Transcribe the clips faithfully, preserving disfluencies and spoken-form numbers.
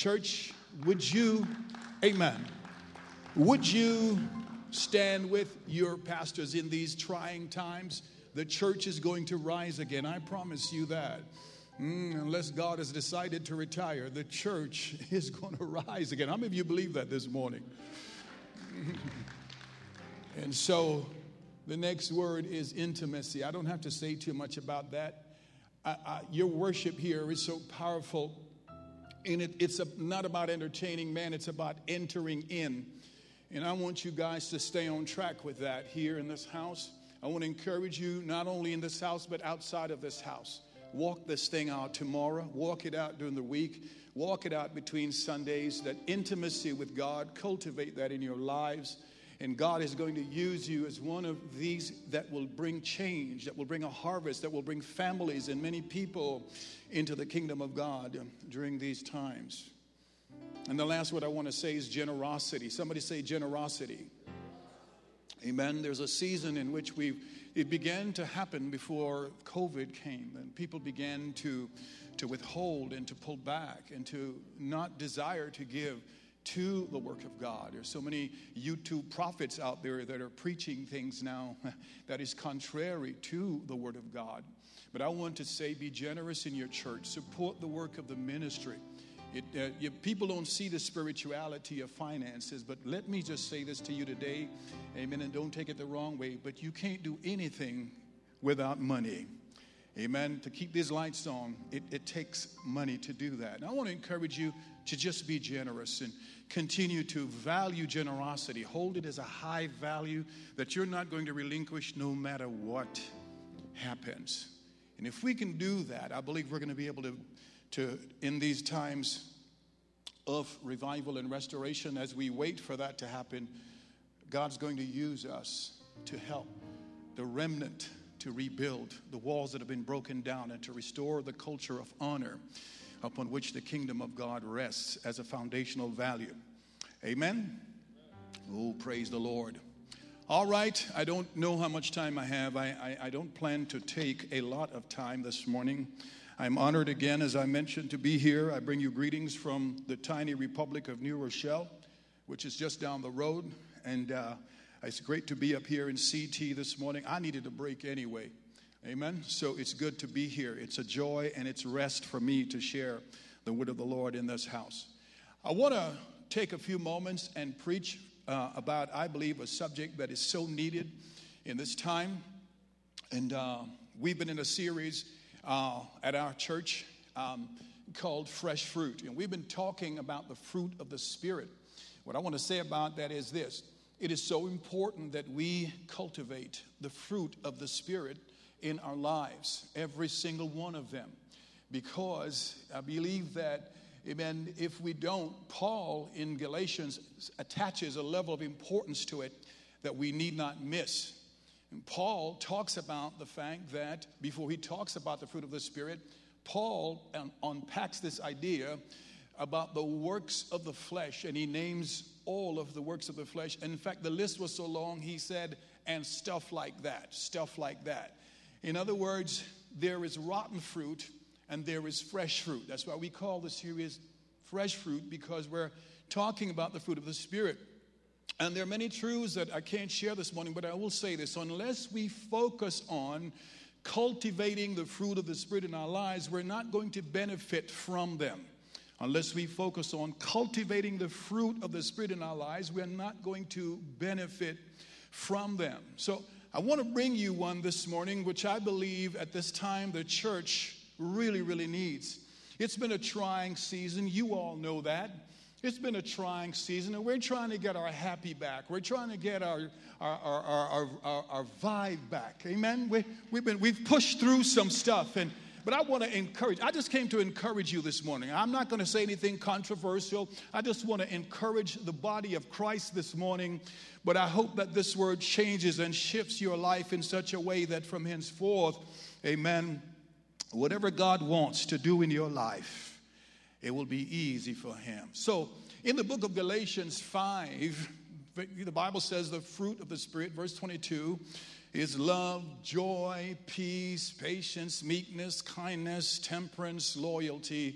Church, would you, amen, would you stand with your pastors in these trying times? The church is going to rise again. I promise you that. Mm, unless God has decided to retire, the church is going to rise again. How many of you believe that this morning? And so the next word is intimacy. I don't have to say too much about that. I, I, your worship here is so powerful. And it, it's a, not about entertaining man, it's about entering in. And I want you guys to stay on track with that here in this house. I want to encourage you, not only in this house, but outside of this house. Walk this thing out tomorrow. Walk it out during the week. Walk it out between Sundays. That intimacy with God, cultivate that in your lives. And God is going to use you as one of these that will bring change, that will bring a harvest, that will bring families and many people into the kingdom of God during these times. And the last word I want to say is generosity. Somebody say generosity. Amen. There's a season in which we it began to happen before COVID came, and people began to to withhold and to pull back and to not desire to give to the work of God. There's so many YouTube prophets out there that are preaching things now that is contrary to the word of God. But I want to say, be generous in your church. Support the work of the ministry. It, uh, you, people don't see the spirituality of finances, but let me just say this to you today, amen, and don't take it the wrong way, but you can't do anything without money. Amen. To keep these lights on, it, it takes money to do that. And I want to encourage you to just be generous and continue to value generosity. Hold it as a high value that you're not going to relinquish no matter what happens. And if we can do that, I believe we're going to be able to, to in these times of revival and restoration, as we wait for that to happen, God's going to use us to help the remnant to rebuild the walls that have been broken down and to restore the culture of honor upon which the kingdom of God rests as a foundational value. Amen? Oh, praise the Lord. All right, I don't know how much time I have. I, I, I don't plan to take a lot of time this morning. I'm honored again, as I mentioned, to be here. I bring you greetings from the tiny republic of New Rochelle, which is just down the road. And uh, it's great to be up here in C T this morning. I needed a break anyway. Amen. So it's good to be here. It's a joy and it's rest for me to share the word of the Lord in this house. I want to take a few moments and preach uh, about, I believe, a subject that is so needed in this time. And uh, we've been in a series uh, at our church um, called Fresh Fruit. And we've been talking about the fruit of the Spirit. What I want to say about that is this. It is so important that we cultivate the fruit of the Spirit in our lives, every single one of them, because I believe that, amen, if we don't, Paul in Galatians attaches a level of importance to it that we need not miss. And Paul talks about the fact that before he talks about the fruit of the Spirit, Paul un- unpacks this idea about the works of the flesh, and he names all of the works of the flesh. And in fact, the list was so long, he said, and stuff like that, stuff like that. In other words, there is rotten fruit and there is fresh fruit. That's why we call the series Fresh Fruit, because we're talking about the fruit of the Spirit. And there are many truths that I can't share this morning, but I will say this. Unless we focus on cultivating the fruit of the Spirit in our lives, we're not going to benefit from them. Unless we focus on cultivating the fruit of the Spirit in our lives, we're not going to benefit from them. So I want to bring you one this morning, which I believe at this time the church really, really needs. It's been a trying season. You all know that. It's been a trying season, and we're trying to get our happy back. We're trying to get our our our our, our, our vibe back. Amen. We, we've been we've pushed through some stuff, and but I want to encourage. I just came to encourage you this morning. I'm not going to say anything controversial. I just want to encourage the body of Christ this morning. But I hope that this word changes and shifts your life in such a way that from henceforth, amen, whatever God wants to do in your life, it will be easy for him. So in the book of Galatians five, the Bible says the fruit of the Spirit, verse twenty-two, is love, joy, peace, patience, meekness, kindness, temperance, loyalty,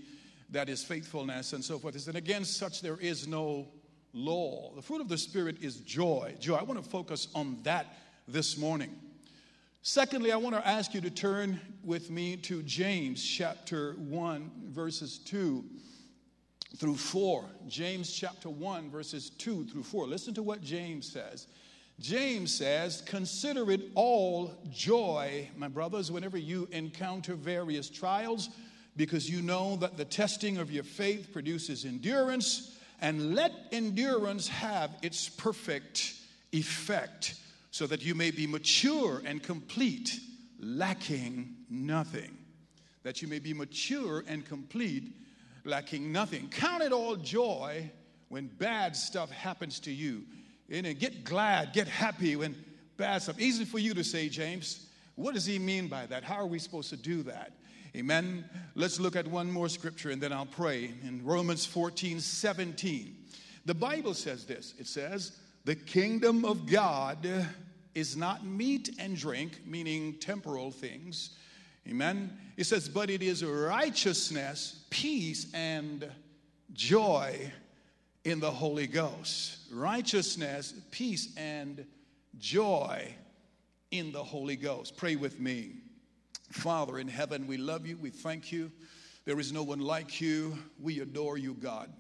that is faithfulness and so forth. It said, against such there is no law. The fruit of the Spirit is joy. Joy. I want to focus on that this morning. Secondly, I want to ask you to turn with me to James chapter one, verses two through four. James chapter one, verses two through four. Listen to what James says. James says, consider it all joy, my brothers, whenever you encounter various trials, because you know that the testing of your faith produces endurance, and let endurance have its perfect effect, so that you may be mature and complete, lacking nothing. That you may be mature and complete, lacking nothing. Count it all joy when bad stuff happens to you. And get glad, get happy when bad stuff. Easy for you to say, James. What does he mean by that? How are we supposed to do that? Amen. Let's look at one more scripture and then I'll pray. In Romans fourteen seventeen, the Bible says this. It says, the kingdom of God is not meat and drink, meaning temporal things. Amen. It says, but it is righteousness, peace, and joy in the Holy Ghost. Righteousness, peace, and joy in the Holy Ghost. Pray with me. Father in heaven, we love you. We thank you. There is no one like you. We adore you, God.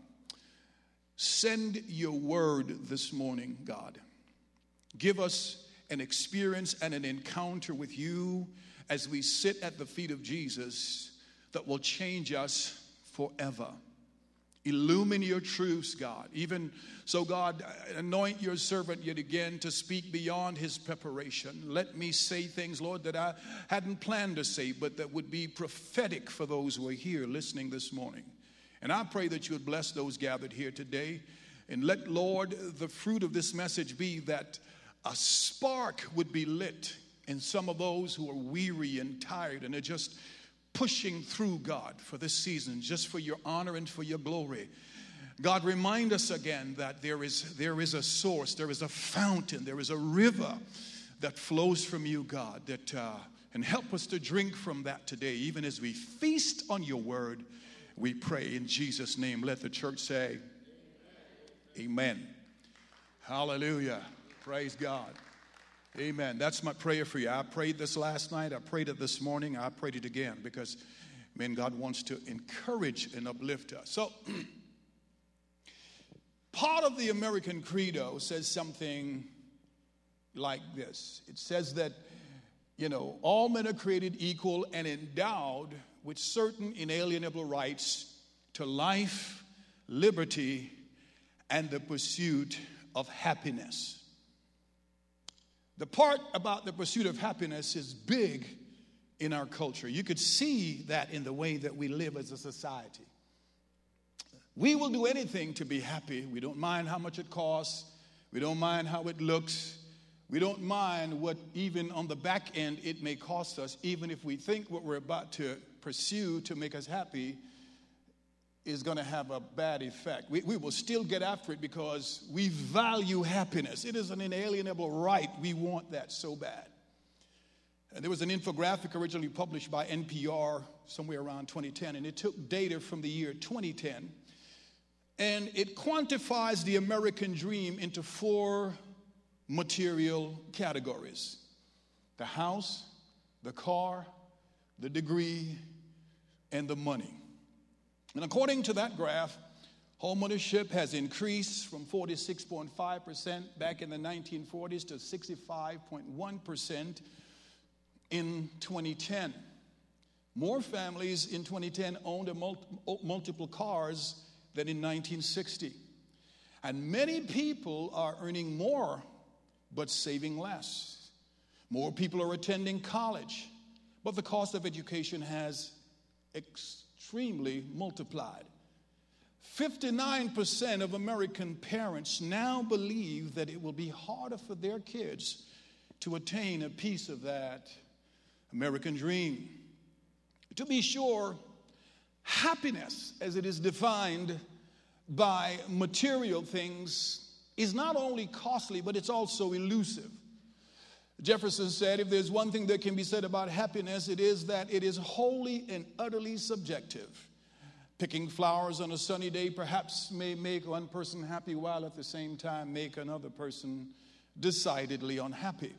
Send your word this morning, God. Give us an experience and an encounter with you as we sit at the feet of Jesus that will change us forever. Illumine your truths, God. Even so, God, anoint your servant yet again to speak beyond his preparation. Let me say things, Lord, that I hadn't planned to say, but that would be prophetic for those who are here listening this morning. And I pray that you would bless those gathered here today. And let, Lord, the fruit of this message be that a spark would be lit in some of those who are weary and tired and are just pushing through, God, for this season, just for your honor and for your glory. God, remind us again that there is, there is a source, there is a fountain, there is a river that flows from you, God, that uh, and help us to drink from that today, even as we feast on your word. We pray in Jesus' name. Let the church say, amen. Hallelujah. Praise God. Amen. That's my prayer for you. I prayed this last night. I prayed it this morning. I prayed it again because, man, God wants to encourage and uplift us. So, part of the American Credo says something like this. It says that, you know, all men are created equal and endowed with certain inalienable rights to life, liberty, and the pursuit of happiness. The part about the pursuit of happiness is big in our culture. You could see that in the way that we live as a society. We will do anything to be happy. We don't mind how much it costs. We don't mind how it looks. We don't mind what even on the back end it may cost us, even if we think what we're about to pursue to make us happy is going to have a bad effect. We, we will still get after it because we value happiness. It is an inalienable right. We want that so bad. And there was an infographic originally published by N P R somewhere around twenty ten, and it took data from the year twenty ten, and it quantifies the American dream into four material categories: the house, the car, the degree, and the money. And according to that graph, homeownership has increased from forty-six point five percent back in the nineteen forties to sixty-five point one percent in twenty ten. More families in twenty ten owned a multi- multiple cars than in nineteen sixty. And many people are earning more but saving less. More people are attending college, but the cost of education has extremely multiplied. fifty-nine percent of American parents now believe that it will be harder for their kids to attain a piece of that American dream. To be sure, happiness, as it is defined by material things, is not only costly, but it's also elusive. Jefferson said, if there's one thing that can be said about happiness, it is that it is wholly and utterly subjective. Picking flowers on a sunny day perhaps may make one person happy while at the same time make another person decidedly unhappy.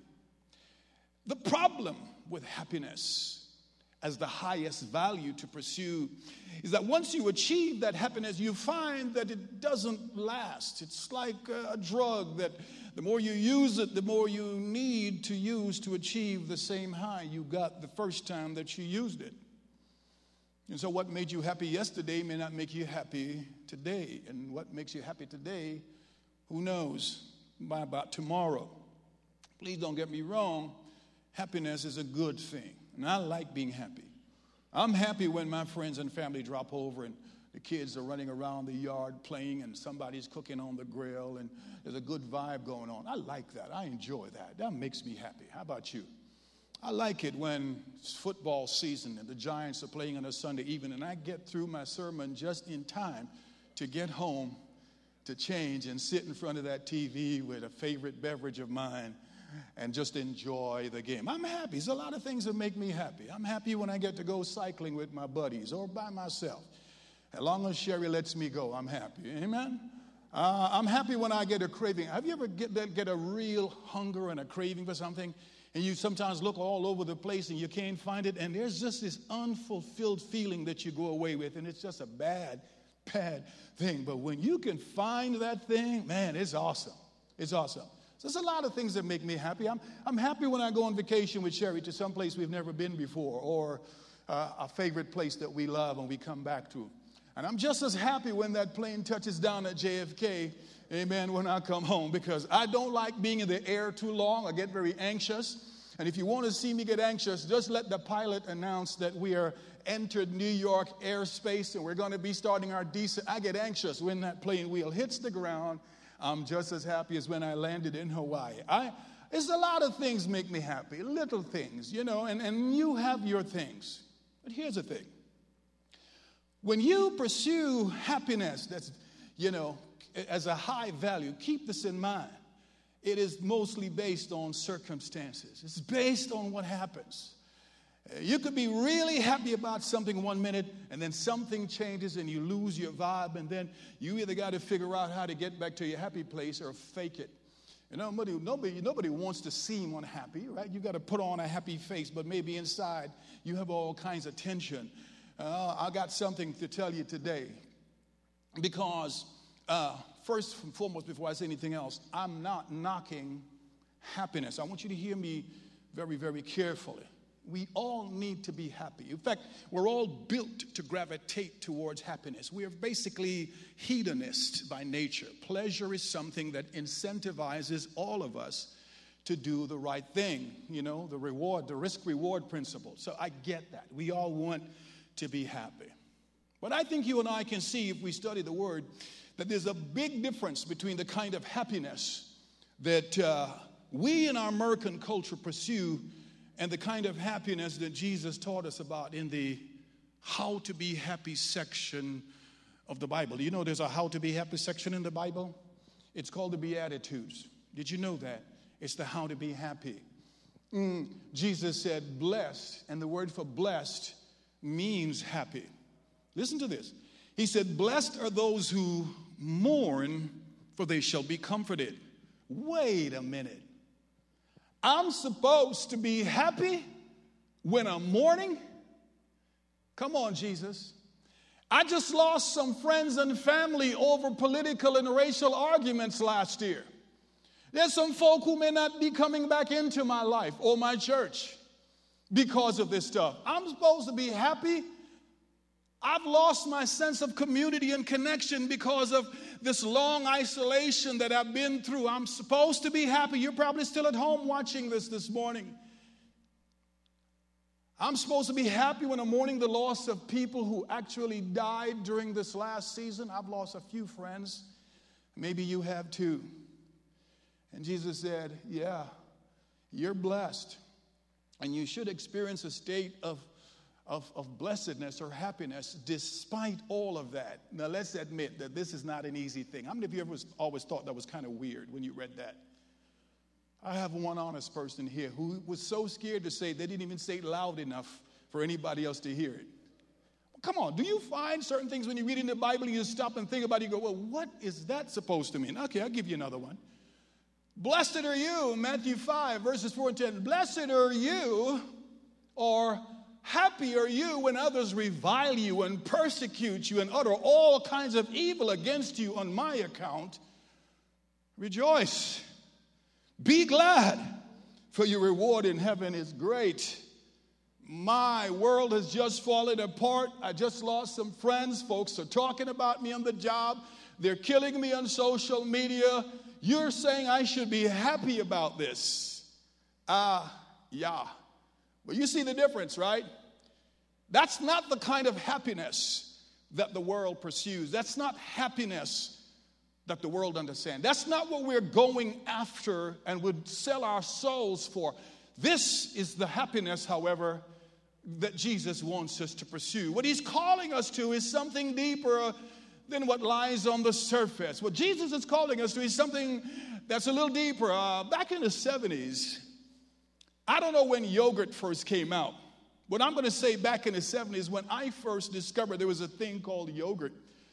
The problem with happiness as the highest value to pursue is that once you achieve that happiness, you find that it doesn't last. It's like a drug that the more you use it, the more you need to use to achieve the same high you got the first time that you used it. And so what made you happy yesterday may not make you happy today. And what makes you happy today, who knows, by about tomorrow. Please don't get me wrong. Happiness is a good thing. And I like being happy. I'm happy when my friends and family drop over and the kids are running around the yard playing and somebody's cooking on the grill and there's a good vibe going on. I like that. I enjoy that. That makes me happy. How about you? I like it when it's football season and the Giants are playing on a Sunday evening and I get through my sermon just in time to get home, to change and sit in front of that T V with a favorite beverage of mine and just enjoy the game. I'm happy. There's a lot of things that make me happy. I'm happy when I get to go cycling with my buddies or by myself. As long as Sherry lets me go, I'm happy. Amen? Uh, I'm happy when I get a craving. Have you ever get, that, get a real hunger and a craving for something? And you sometimes look all over the place and you can't find it. And there's just this unfulfilled feeling that you go away with. And it's just a bad, bad thing. But when you can find that thing, man, it's awesome. It's awesome. So there's a lot of things that make me happy. I'm, I'm happy when I go on vacation with Sherry to some place we've never been before. Or uh, a favorite place that we love and we come back to. And I'm just as happy when that plane touches down at J F K, amen, when I come home, because I don't like being in the air too long. I get very anxious. And if you want to see me get anxious, just let the pilot announce that we are entered New York airspace and we're going to be starting our descent. I get anxious when that plane wheel hits the ground. I'm just as happy as when I landed in Hawaii. I, it's a lot of things make me happy, little things, you know, and, and you have your things. But here's the thing. When you pursue happiness that's, you know, as a high value, keep this in mind. It is mostly based on circumstances. It's based on what happens. You could be really happy about something one minute, and then something changes and you lose your vibe, and then you either got to figure out how to get back to your happy place or fake it. You know, nobody, nobody, nobody wants to seem unhappy, right? You got to put on a happy face, but maybe inside you have all kinds of tension. Uh, I got something to tell you today, because uh, first and foremost, before I say anything else, I'm not knocking happiness. I want you to hear me very, very carefully. We all need to be happy. In fact, we're all built to gravitate towards happiness. We are basically hedonists by nature. Pleasure is something that incentivizes all of us to do the right thing. You know, the reward, the risk-reward principle. So I get that. We all want to be happy. But I think you and I can see, if we study the Word, that there's a big difference between the kind of happiness that uh, we in our American culture pursue and the kind of happiness that Jesus taught us about in the How to Be Happy section of the Bible. Do you know there's a How to Be Happy section in the Bible? It's called the Beatitudes. Did you know that? It's the How to Be Happy. Mm, Jesus said blessed, and the word for blessed means happy. Listen to this. He said, blessed are those who mourn, for they shall be comforted. Wait a minute. I'm supposed to be happy when I'm mourning? Come on, Jesus. I just lost some friends and family over political and racial arguments last year. There's some folk who may not be coming back into my life or my church because of this stuff. I'm supposed to be happy. I've lost my sense of community and connection because of this long isolation that I've been through. I'm supposed to be happy. You're probably still at home watching this this morning. I'm supposed to be happy when I'm mourning the loss of people who actually died during this last season. I've lost a few friends. Maybe you have too. And Jesus said, yeah, you're blessed. And you should experience a state of Of, of blessedness or happiness despite all of that. Now, let's admit that this is not an easy thing. How many of you ever always thought that was kind of weird when you read that? I have one honest person here who was so scared to say they didn't even say it loud enough for anybody else to hear it. Come on, do you find certain things when you read in the Bible, you stop and think about it, you go, well, what is that supposed to mean? Okay, I'll give you another one. Blessed are you, Matthew five, verses four and ten. Blessed are you, or happy are you when others revile you and persecute you and utter all kinds of evil against you on my account. Rejoice. Be glad, for your reward in heaven is great. My world has just fallen apart. I just lost some friends. Folks are talking about me on the job. They're killing me on social media. You're saying I should be happy about this. Ah, uh, yeah. Well, you see the difference, right? That's not the kind of happiness that the world pursues. That's not happiness that the world understands. That's not what we're going after and would sell our souls for. This is the happiness, however, that Jesus wants us to pursue. What he's calling us to is something deeper than what lies on the surface. What Jesus is calling us to is something that's a little deeper. Uh, back in the seventies, I don't know when yogurt first came out. What I'm going to say back in the seventies, when I first discovered there was a thing called yogurt,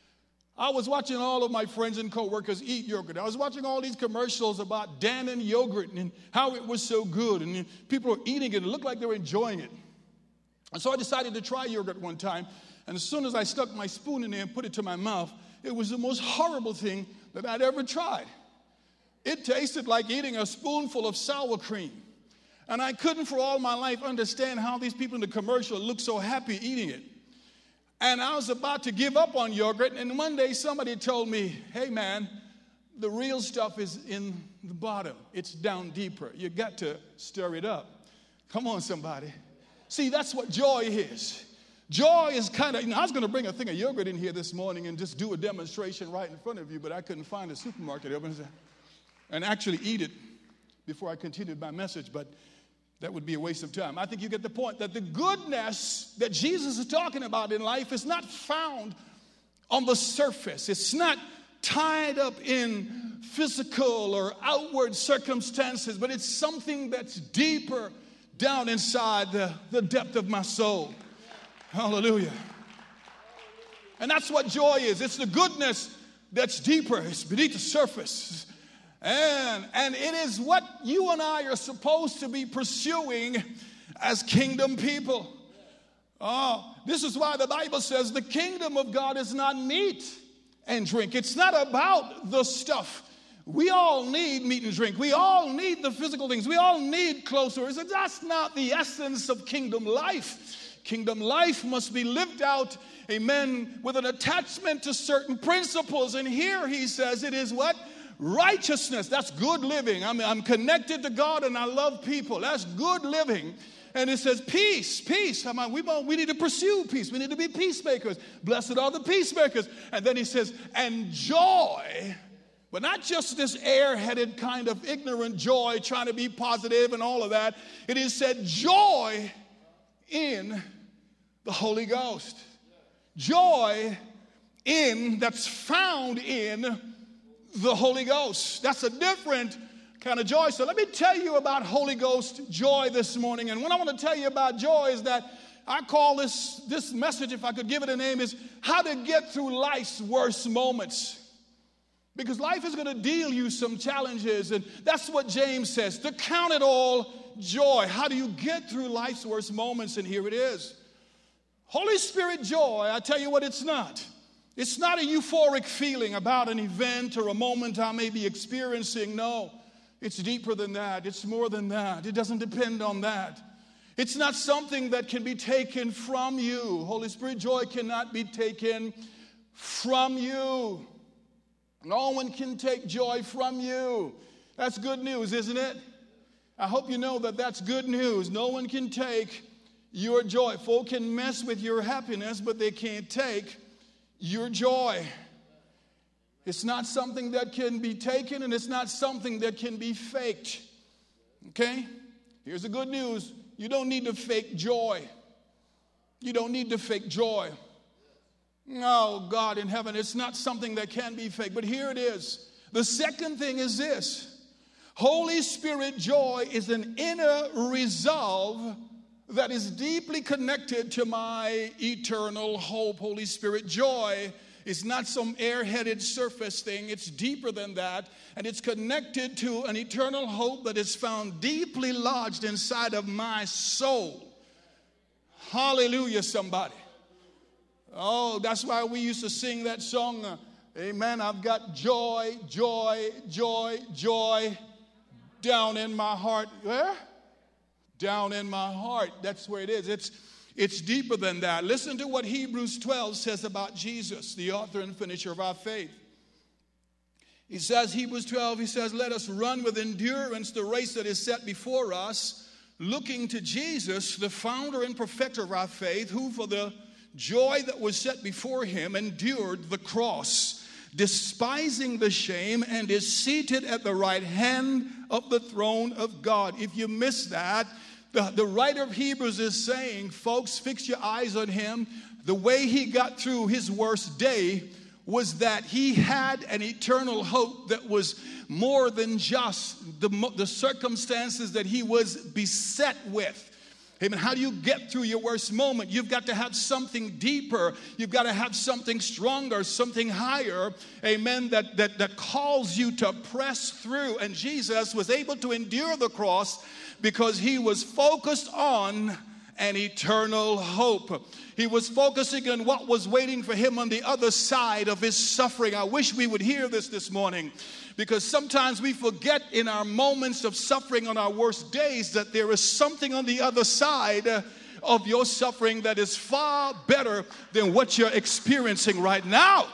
I was watching all of my friends and coworkers eat yogurt. I was watching all these commercials about Dannon yogurt and how it was so good. And people were eating it and it looked like they were enjoying it. And so I decided to try yogurt one time. And as soon as I stuck my spoon in there and put it to my mouth, it was the most horrible thing that I'd ever tried. It tasted like eating a spoonful of sour cream. And I couldn't for all my life understand how these people in the commercial looked so happy eating it. And I was about to give up on yogurt, and one day somebody told me, hey man, the real stuff is in the bottom. It's down deeper. You got to stir it up. Come on, somebody. See, that's what joy is. Joy is kind of, you know, I was going to bring a thing of yogurt in here this morning and just do a demonstration right in front of you, but I couldn't find a supermarket open and actually eat it before I continued my message, but that would be a waste of time. I think you get the point that the goodness that Jesus is talking about in life is not found on the surface. It's not tied up in physical or outward circumstances, but it's something that's deeper down inside the, the depth of my soul. Hallelujah. And that's what joy is. It's the goodness that's deeper. It's beneath the surface. And, and it is what you and I are supposed to be pursuing as kingdom people. Oh, this is why the Bible says the kingdom of God is not meat and drink. It's not about the stuff. We all need meat and drink. We all need the physical things. We all need clothes. That's not the essence of kingdom life. Kingdom life must be lived out, amen, with an attachment to certain principles. And here he says it is what? Righteousness. That's good living. I mean, I'm connected to God and I love people. That's good living. And it says peace, peace. I mean, we, we need to pursue peace. We need to be peacemakers. Blessed are the peacemakers. And then he says, and joy. But not just this airheaded kind of ignorant joy, trying to be positive and all of that. It is said joy in the Holy Ghost. Joy in, that's found in the Holy Ghost. That's a different kind of joy. So let me tell you about Holy Ghost joy this morning. And what I want to tell you about joy is that I call this, this message, if I could give it a name, is how to get through life's worst moments. Because life is going to deal you some challenges. And that's what James says, to count it all joy. How do you get through life's worst moments? And here it is. Holy Spirit joy, I tell you what it's not. It's not a euphoric feeling about an event or a moment I may be experiencing. No, it's deeper than that. It's more than that. It doesn't depend on that. It's not something that can be taken from you. Holy Spirit joy cannot be taken from you. No one can take joy from you. That's good news, isn't it? I hope you know that that's good news. No one can take your joy. Folk can mess with your happiness, but they can't take your joy. It's not something that can be taken, and it's not something that can be faked. Okay? Here's the good news. You don't need to fake joy. You don't need to fake joy. Oh, God in heaven, it's not something that can be faked. But here it is. The second thing is this. Holy Spirit joy is an inner resolve that is deeply connected to my eternal hope. Holy Spirit, joy is not some airheaded surface thing. It's deeper than that, and it's connected to an eternal hope that is found deeply lodged inside of my soul. Hallelujah, somebody. Oh, that's why we used to sing that song, uh, amen, I've got joy, joy, joy, joy down in my heart. Where? Down in my heart. That's where it is. It's, it's deeper than that. Listen to what Hebrews twelve says about Jesus, the author and finisher of our faith. He says, Hebrews twelve, he says, let us run with endurance the race that is set before us, looking to Jesus, the founder and perfecter of our faith, who for the joy that was set before him endured the cross, despising the shame, and is seated at the right hand of the throne of God. If you miss that, the, the writer of Hebrews is saying, folks, fix your eyes on him. The way he got through his worst day was that he had an eternal hope that was more than just the, the circumstances that he was beset with. Amen. How do you get through your worst moment? You've got to have something deeper. You've got to have something stronger, something higher. Amen. That, that, that calls you to press through. And Jesus was able to endure the cross because he was focused on an eternal hope. He was focusing on what was waiting for him on the other side of his suffering. I wish we would hear this this morning, because sometimes we forget in our moments of suffering on our worst days that there is something on the other side of your suffering that is far better than what you're experiencing right now.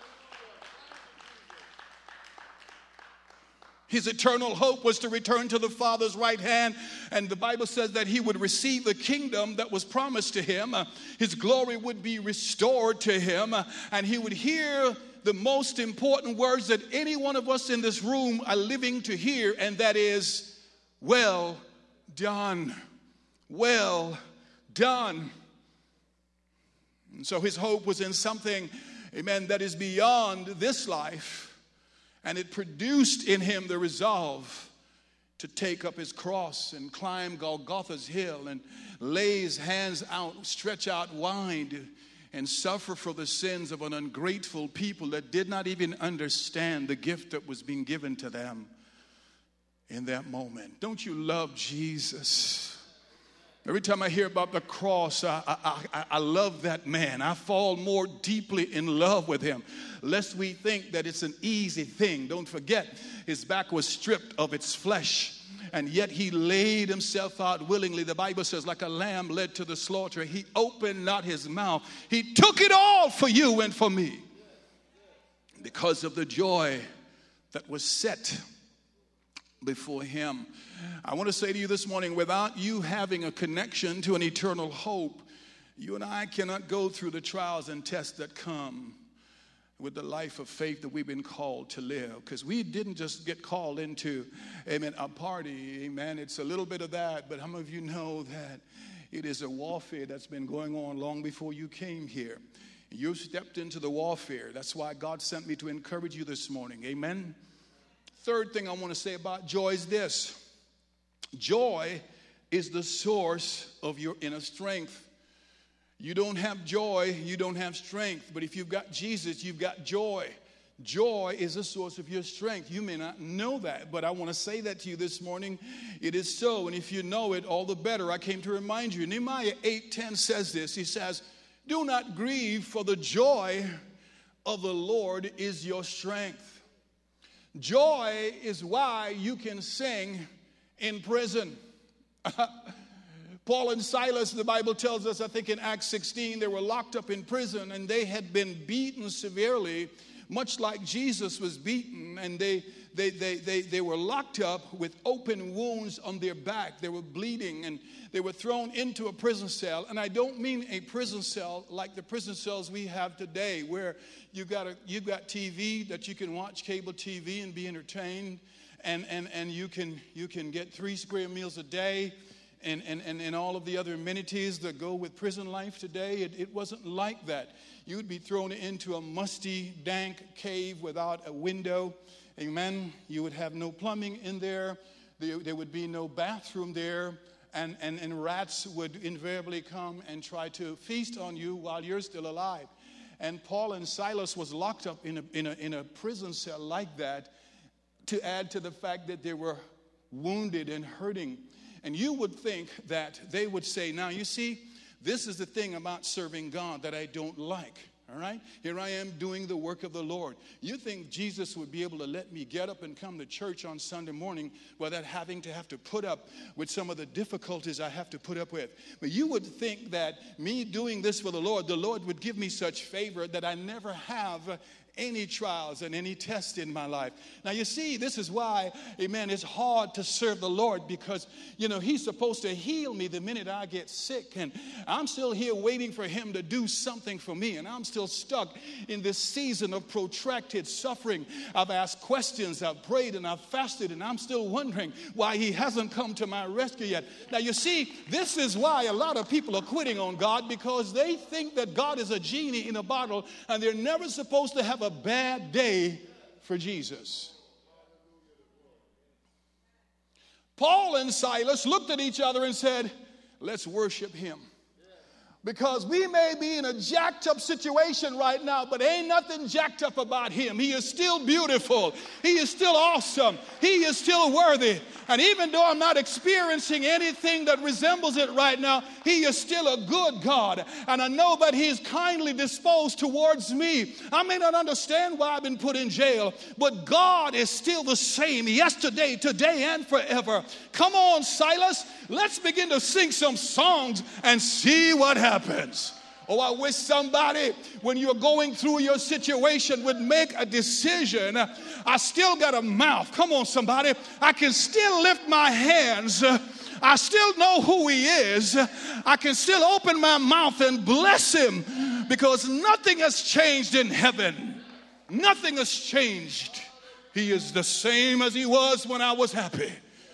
His eternal hope was to return to the Father's right hand, and the Bible says that he would receive the kingdom that was promised to him. Uh, his glory would be restored to him, uh, and he would hear the most important words that any one of us in this room are living to hear, and that is, well done, well done. And so his hope was in something, amen, that is beyond this life. And it produced in him the resolve to take up his cross and climb Golgotha's hill and lay his hands out, stretch out wide, and suffer for the sins of an ungrateful people that did not even understand the gift that was being given to them in that moment. Don't you love Jesus? Every time I hear about the cross, I, I, I, I love that man. I fall more deeply in love with him, lest we think that it's an easy thing. Don't forget, his back was stripped of its flesh, and yet he laid himself out willingly. The Bible says, like a lamb led to the slaughter, he opened not his mouth. He took it all for you and for me, because of the joy that was set before him. I want to say to you this morning, without you having a connection to an eternal hope, you and I cannot go through the trials and tests that come with the life of faith that we've been called to live. Because we didn't just get called into, amen, a party, amen. It's a little bit of that, but how many of you know that it is a warfare that's been going on long before you came here? You stepped into the warfare. That's why God sent me to encourage you this morning, amen. Third thing I want to say about joy is this. Joy is the source of your inner strength. You don't have joy, you don't have strength. But if you've got Jesus, you've got joy. Joy is the source of your strength. You may not know that, but I want to say that to you this morning. It is so, and if you know it, all the better. I came to remind you. Nehemiah eight ten says this. He says, do not grieve, for the joy of the Lord is your strength. Joy is why you can sing in prison. Paul and Silas, the Bible tells us, I think in Acts sixteen, they were locked up in prison and they had been beaten severely, much like Jesus was beaten, and they they they they, they were locked up with open wounds on their back. They were bleeding, and they were thrown into a prison cell. And I don't mean a prison cell like the prison cells we have today, where you've got a, you've got T V that you can watch, cable T V, and be entertained. And, and, and you can you can get three square meals a day and, and, and, and all of the other amenities that go with prison life today. It, it wasn't like that. You would be thrown into a musty, dank cave without a window. Amen. You would have no plumbing in there. There, there would be no bathroom there. and, and, and rats would invariably come and try to feast on you while you're still alive. And Paul and Silas was locked up in a, in a, in a prison cell like that, to add to the fact that they were wounded and hurting. And you would think that they would say, now you see, this is the thing about serving God that I don't like. All right? Here I am doing the work of the Lord. You think Jesus would be able to let me get up and come to church on Sunday morning without having to have to put up with some of the difficulties I have to put up with? But you would think that me doing this for the Lord, the Lord would give me such favor that I never have any trials and any tests in my life. Now, you see, this is why, amen, it's hard to serve the Lord, because, you know, he's supposed to heal me the minute I get sick, and I'm still here waiting for him to do something for me, and I'm still stuck in this season of protracted suffering. I've asked questions, I've prayed, and I've fasted, and I'm still wondering why he hasn't come to my rescue yet. Now, you see, this is why a lot of people are quitting on God, because they think that God is a genie in a bottle, and they're never supposed to have a a bad day for Jesus. Paul and Silas looked at each other and said, let's worship him. Because we may be in a jacked up situation right now, but ain't nothing jacked up about him. He is still beautiful. He is still awesome. He is still worthy. And even though I'm not experiencing anything that resembles it right now, he is still a good God. And I know that he is kindly disposed towards me. I may not understand why I've been put in jail, but God is still the same yesterday, today, and forever. Come on, Silas. Let's begin to sing some songs and see what happens. Oh, I wish somebody, when you're going through your situation, would make a decision. I still got a mouth. Come on, somebody. I can still lift my hands. I still know who he is. I can still open my mouth and bless him, because nothing has changed in heaven. Nothing has changed. He is the same as he was when I was happy.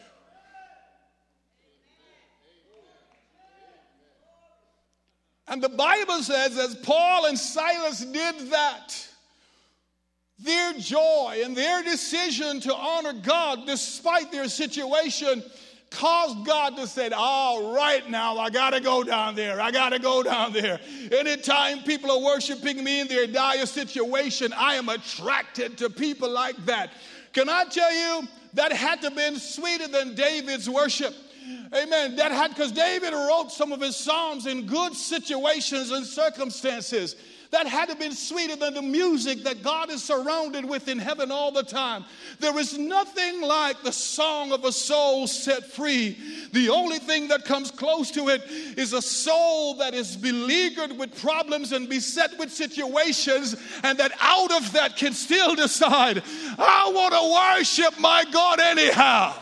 And the Bible says, as Paul and Silas did that, their joy and their decision to honor God despite their situation caused God to say, all right now, I got to go down there. I got to go down there. Anytime people are worshiping me in their dire situation, I am attracted to people like that. Can I tell you, that had to have been sweeter than David's worship. Amen. That had, because David wrote some of his psalms in good situations and circumstances. That had to have been sweeter than the music that God is surrounded with in heaven all the time. There is nothing like the song of a soul set free. The only thing that comes close to it is a soul that is beleaguered with problems and beset with situations, and that out of that can still decide, I want to worship my God anyhow.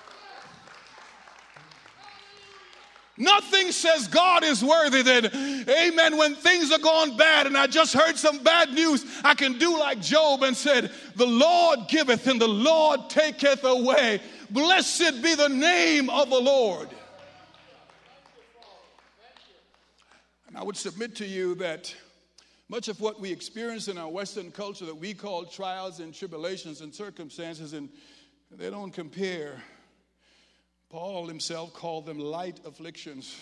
Nothing says God is worthy than, amen, when things are going bad and I just heard some bad news, I can do like Job and said, the Lord giveth and the Lord taketh away. Blessed be the name of the Lord. And I would submit to you that much of what we experience in our Western culture that we call trials and tribulations and circumstances, and they don't compare. Paul himself called them light afflictions.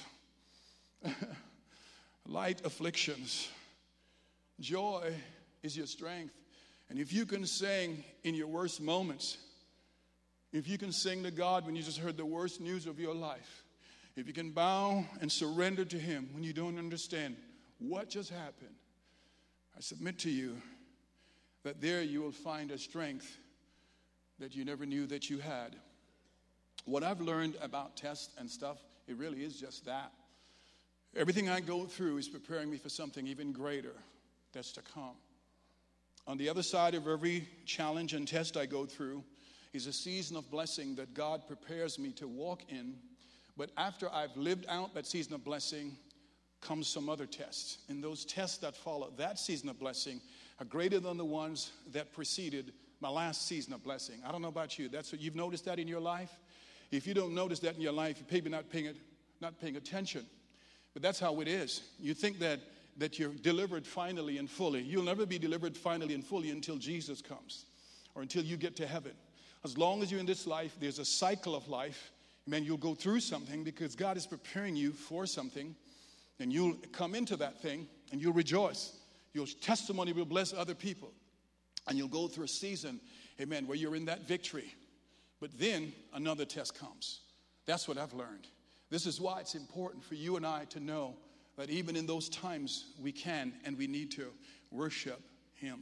Light afflictions. Joy is your strength. And if you can sing in your worst moments, if you can sing to God when you just heard the worst news of your life, if you can bow and surrender to him when you don't understand what just happened, I submit to you that there you will find a strength that you never knew that you had. What I've learned about tests and stuff, it really is just that. Everything I go through is preparing me for something even greater that's to come. On the other side of every challenge and test I go through is a season of blessing that God prepares me to walk in. But after I've lived out that season of blessing, comes some other tests. And those tests that follow that season of blessing are greater than the ones that preceded my last season of blessing. I don't know about you. That's what you've noticed that in your life? If you don't notice that in your life, you're maybe not paying, not paying attention. But that's how it is. You think that, that you're delivered finally and fully. You'll never be delivered finally and fully until Jesus comes or until you get to heaven. As long as you're in this life, there's a cycle of life Man, you'll go through something because God is preparing you for something, and you'll come into that thing and you'll rejoice. Your testimony will bless other people, and you'll go through a season, amen, where you're in that victory. But then another test comes. That's what I've learned. This is why it's important for you and I to know that even in those times we can and we need to worship him.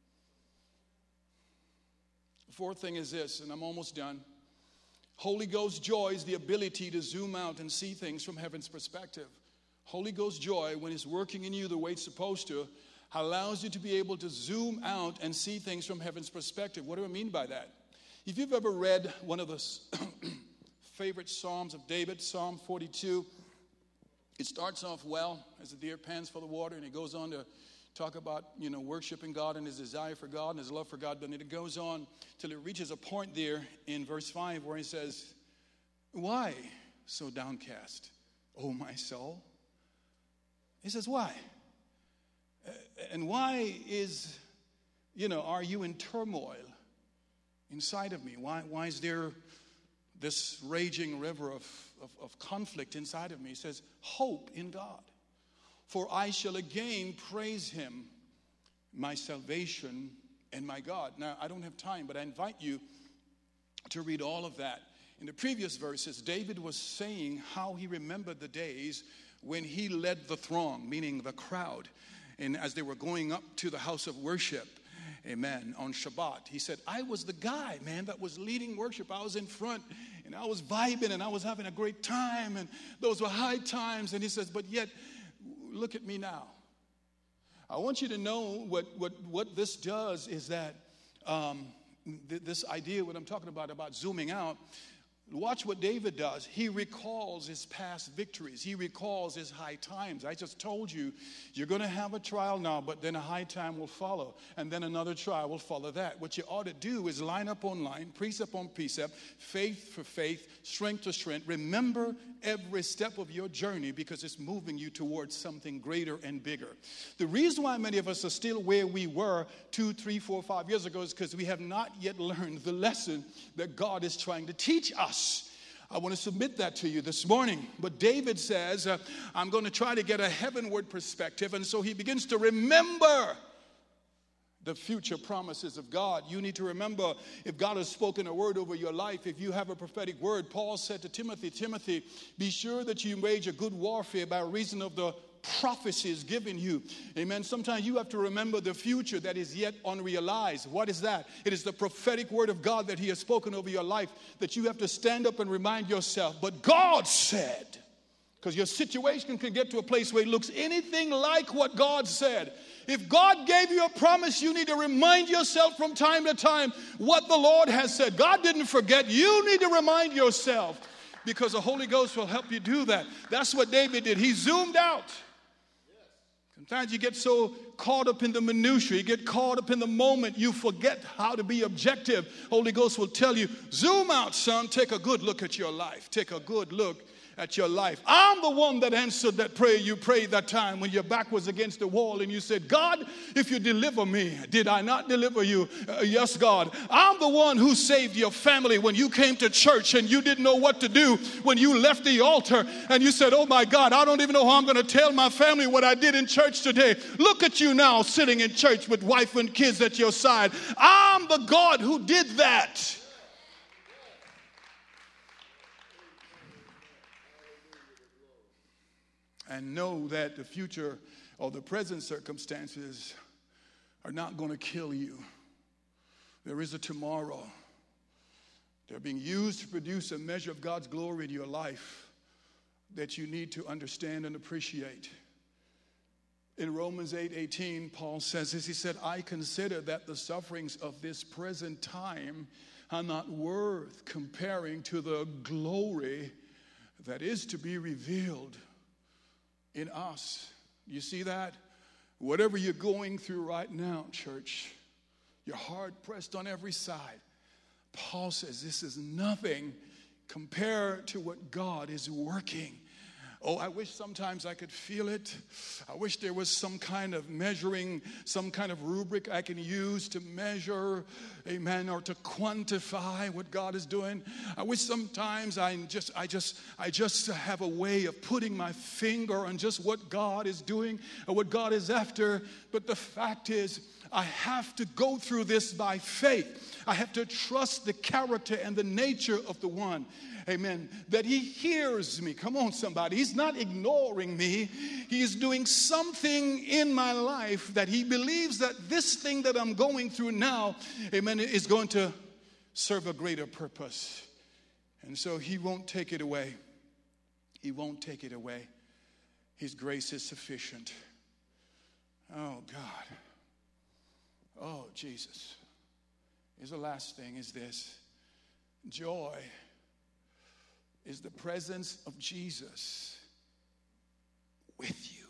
The fourth thing is this, and I'm almost done. Holy Ghost joy is the ability to zoom out and see things from heaven's perspective. Holy Ghost joy, when it's working in you the way it's supposed to, allows you to be able to zoom out and see things from heaven's perspective. What do I mean by that? If you've ever read one of the favorite Psalms of David, Psalm forty-two, it starts off well, as the deer pants for the water, and it goes on to talk about, you know, worshiping God and his desire for God and his love for God. But it goes on till it reaches a point there in verse five where he says, why so downcast, O my soul? He says, why? And why is, you know, are you in turmoil inside of me? Why, why is there this raging river of, of, of conflict inside of me? He says, hope in God. For I shall again praise him, my salvation and my God. Now, I don't have time, but I invite you to read all of that. In the previous verses, David was saying how he remembered the days when he led the throng, meaning the crowd, and as they were going up to the house of worship, amen, on Shabbat. He said, I was the guy, man, that was leading worship. I was in front, and I was vibing, and I was having a great time, and those were high times. And he says, but yet, look at me now. I want you to know what, what, what this does is that um, th- this idea, what I'm talking about, about zooming out, watch what David does. He recalls his past victories. He recalls his high times. I just told you, you're going to have a trial now, but then a high time will follow. And then another trial will follow that. What you ought to do is line up on line, precept on precept, faith for faith, strength to strength. Remember every step of your journey because it's moving you towards something greater and bigger. The reason why many of us are still where we were two, three, four, five years ago is because we have not yet learned the lesson that God is trying to teach us. I want to submit that to you this morning. But David says, uh, I'm going to try to get a heavenward perspective. And so he begins to remember the future promises of God. You need to remember if God has spoken a word over your life, if you have a prophetic word. Paul said to Timothy, Timothy, be sure that you wage a good warfare by reason of the prophecies given you. Amen. Sometimes you have to remember the future that is yet unrealized. What is that? It is the prophetic word of God that he has spoken over your life that you have to stand up and remind yourself. But God said, because your situation can get to a place where it looks anything like what God said. If God gave you a promise, you need to remind yourself from time to time what the Lord has said. God didn't forget. You need to remind yourself because the Holy Ghost will help you do that. That's what David did. He zoomed out. Sometimes you get so caught up in the minutiae, you get caught up in the moment, you forget how to be objective. Holy Ghost will tell you, zoom out, son, take a good look at your life. Take a good look at your life. I'm the one that answered that prayer you prayed that time when your back was against the wall and you said, God, if you deliver me, did I not deliver you? Uh, yes, God. I'm the one who saved your family when you came to church and you didn't know what to do when you left the altar and you said, oh my God, I don't even know how I'm going to tell my family what I did in church today. Look at you now sitting in church with wife and kids at your side. I'm the God who did that. And know that the future or the present circumstances are not going to kill you. There is a tomorrow. They're being used to produce a measure of God's glory in your life that you need to understand and appreciate. In Romans eight eighteen, Paul says this. He said, I consider that the sufferings of this present time are not worth comparing to the glory that is to be revealed in us. You see that? Whatever you're going through right now, church, you're hard pressed on every side. Paul says this is nothing compared to what God is working Oh, I wish sometimes I could feel it. I wish there was some kind of measuring, some kind of rubric I can use to measure, amen, or to quantify what God is doing. I wish sometimes I just, I just, I just have a way of putting my finger on just what God is doing or what God is after. But the fact is, I have to go through this by faith. I have to trust the character and the nature of the one, amen, that he hears me. Come on, somebody. He's not ignoring me. He is doing something in my life that he believes that this thing that I'm going through now, amen, is going to serve a greater purpose. And so he won't take it away. He won't take it away. His grace is sufficient. Oh, God. Oh, Jesus. Here's the last thing is this. Joy is the presence of Jesus with you.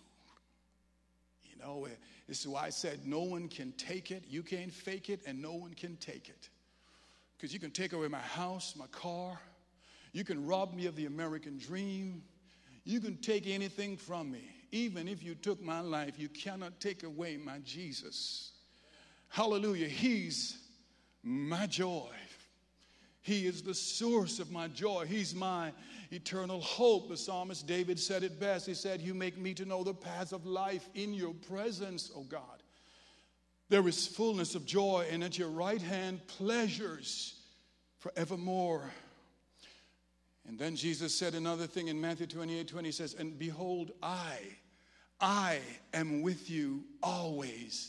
You know, this is why I said no one can take it. You can't fake it, and no one can take it. Because you can take away my house, my car. You can rob me of the American dream. You can take anything from me. Even if you took my life, you cannot take away my Jesus. Hallelujah. He's my joy. He is the source of my joy. He's my eternal hope. The psalmist David said it best. He said, you make me to know the paths of life in your presence, O God. There is fullness of joy, and at your right hand pleasures forevermore. And then Jesus said another thing in Matthew twenty-eight twenty. He says, and behold, I, I am with you always,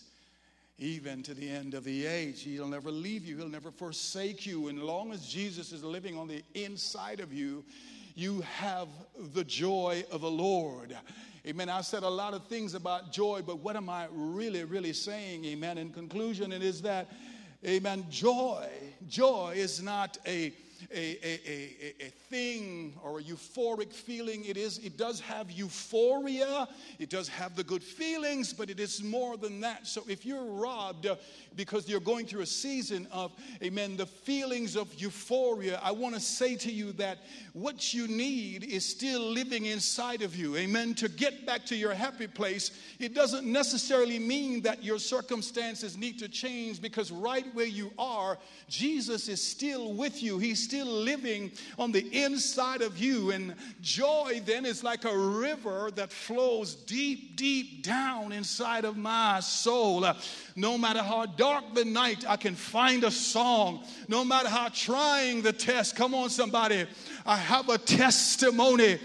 even to the end of the age. He'll never leave you. He'll never forsake you. And as long as Jesus is living on the inside of you, you have the joy of the Lord. Amen. I've said a lot of things about joy, but what am I really, really saying? Amen. In conclusion, it is that, amen, joy, joy is not a A, a, a, a thing or a euphoric feeling. It is, it does have euphoria. It does have the good feelings, but it is more than that. So if you're robbed uh, because you're going through a season of, amen, the feelings of euphoria, I want to say to you that what you need is still living inside of you. Amen. To get back to your happy place, it doesn't necessarily mean that your circumstances need to change, because right where you are, Jesus is still with you. He's still living on the inside of you. And joy then is like a river that flows deep, deep down inside of my soul. Uh, no matter how dark the night, I can find a song. No matter how trying the test, come on somebody, I have a testimony.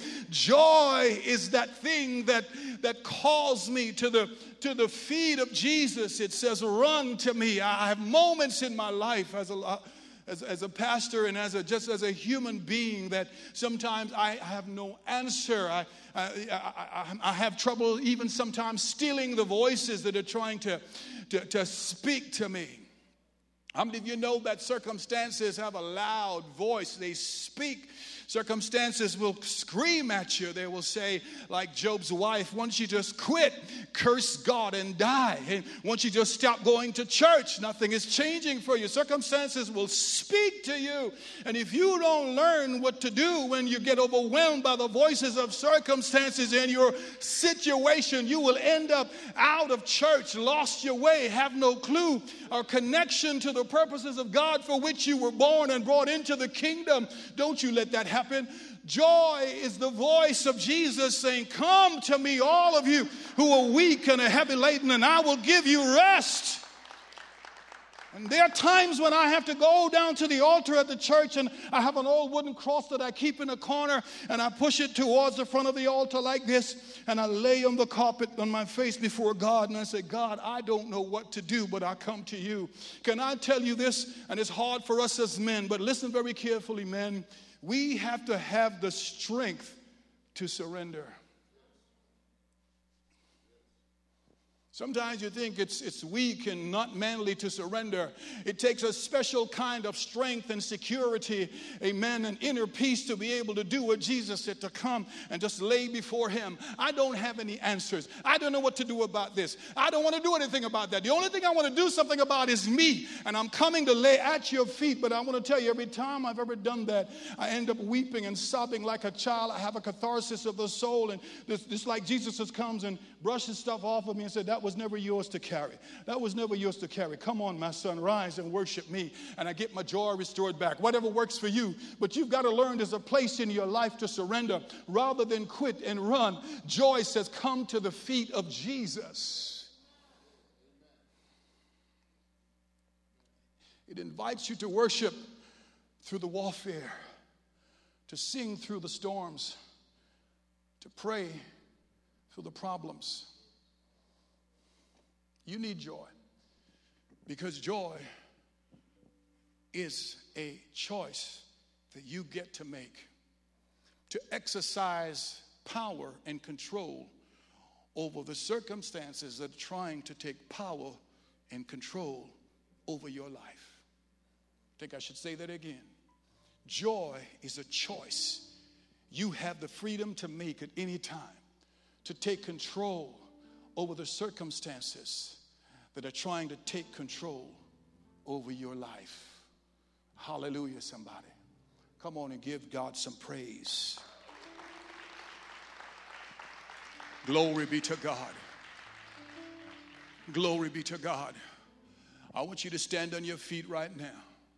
Joy is that thing that, that calls me to the to the feet of Jesus. It says, run to me. I have moments in my life as a As, as a pastor and as a, just as a human being that sometimes I have no answer. I, I, I, I have trouble even sometimes stealing the voices that are trying to, to, to speak to me. How many of you know that circumstances have a loud voice? They speak. Circumstances will scream at you. They will say, like Job's wife, once you just quit, curse God and die. And once you just stop going to church, nothing is changing for you. Circumstances will speak to you. And if you don't learn what to do when you get overwhelmed by the voices of circumstances in your situation, you will end up out of church, lost your way, have no clue or connection to the purposes of God for which you were born and brought into the kingdom. Don't you let that happen. Joy is the voice of Jesus saying, come to me, all of you who are weak and are heavy laden, and I will give you rest. And there are times when I have to go down to the altar at the church, and I have an old wooden cross that I keep in a corner, and I push it towards the front of the altar like this, and I lay on the carpet on my face before God, and I say, God, I don't know what to do, but I come to you. Can I tell you this? And it's hard for us as men, but listen very carefully, men. We have to have the strength to surrender. Sometimes you think it's, it's weak and not manly to surrender. It takes a special kind of strength and security, amen, and inner peace to be able to do what Jesus said, to come and just lay before him. I don't have any answers. I don't know what to do about this. I don't want to do anything about that. The only thing I want to do something about is me, and I'm coming to lay at your feet. But I want to tell you, every time I've ever done that, I end up weeping and sobbing like a child. I have a catharsis of the soul, and it's, it's like Jesus just comes and brushes stuff off of me and said, that was never yours to carry. That was never yours to carry. Come on, my son, rise and worship me. And I get my joy restored back. Whatever works for you. But you've got to learn there's a place in your life to surrender rather than quit and run. Joy says, come to the feet of Jesus. It invites you to worship through the warfare, to sing through the storms, to pray through the problems. You need joy, because joy is a choice that you get to make, to exercise power and control over the circumstances that are trying to take power and control over your life. I think I should say that again. Joy is a choice you have the freedom to make at any time, to take control over the circumstances that are trying to take control over your life. Hallelujah, somebody. Come on and give God some praise. Glory be to God. Glory be to God. I want you to stand on your feet right now.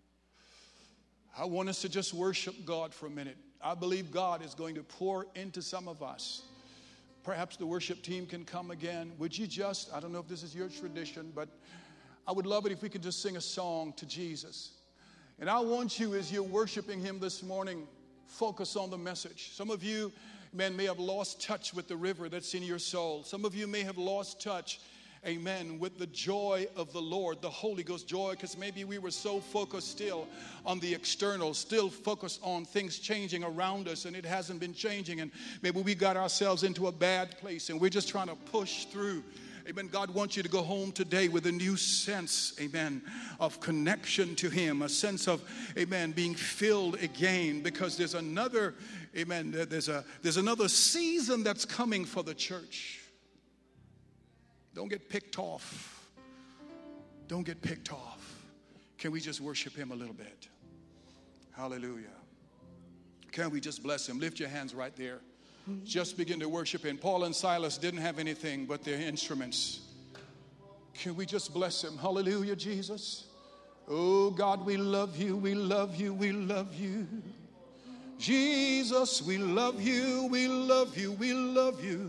I want us to just worship God for a minute. I believe God is going to pour into some of us. Perhaps the worship team can come again. Would you just, I don't know if this is your tradition, but I would love it if we could just sing a song to Jesus. And I want you, as you're worshiping him this morning, focus on the message. Some of you, man, may have lost touch with the river that's in your soul. Some of you may have lost touch, amen, with the joy of the Lord, the Holy Ghost joy, because maybe we were so focused still on the external, still focused on things changing around us, and it hasn't been changing, and maybe we got ourselves into a bad place, and we're just trying to push through. Amen. God wants you to go home today with a new sense, amen, of connection to him, a sense of, amen, being filled again, because there's another, amen, there's a there's another season that's coming for the church. Don't get picked off. Don't get picked off. Can we just worship him a little bit? Hallelujah. Can we just bless him? Lift your hands right there. Just begin to worship him. Paul and Silas didn't have anything but their instruments. Can we just bless him? Hallelujah, Jesus. Oh, God, we love you. We love you. We love you. Jesus, we love you. We love you. We love you.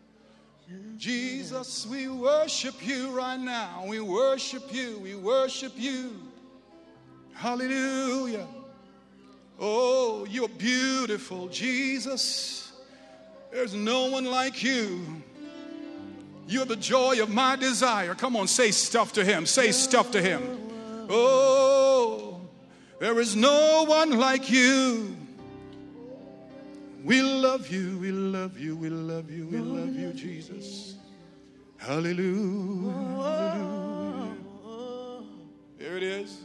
Jesus, we worship you right now. We worship you. We worship you. Hallelujah. Oh, you're beautiful, Jesus. There's no one like you. You're the joy of my desire. Come on, say stuff to him. Say stuff to him. Oh, there is no one like you. We love you, we love you, we love you, we love you, Jesus. Hallelujah. Hallelujah. There it is.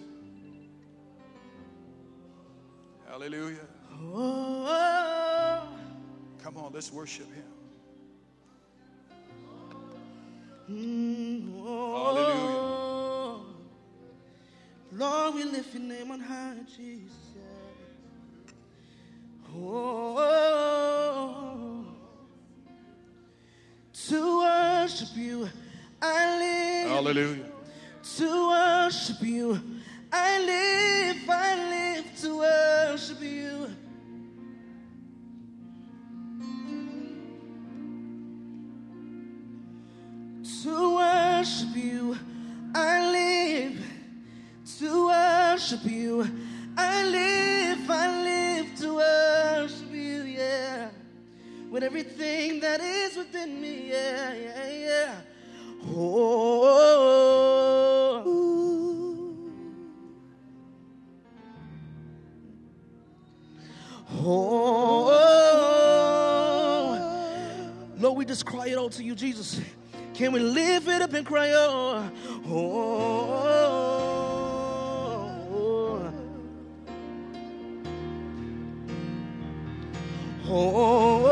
Hallelujah. Come on, let's worship him. Hallelujah. Lord, we lift your name on high, Jesus. Oh, to worship you, I live. Hallelujah. To worship you, I live. I live to worship you. To worship you, I live. To worship you, I live. I live to worship you, yeah. With everything that is within me, yeah, yeah, yeah. Oh, oh, Lord, we just cry it out to you, Jesus. Can we lift it up and cry, oh, oh, oh, oh,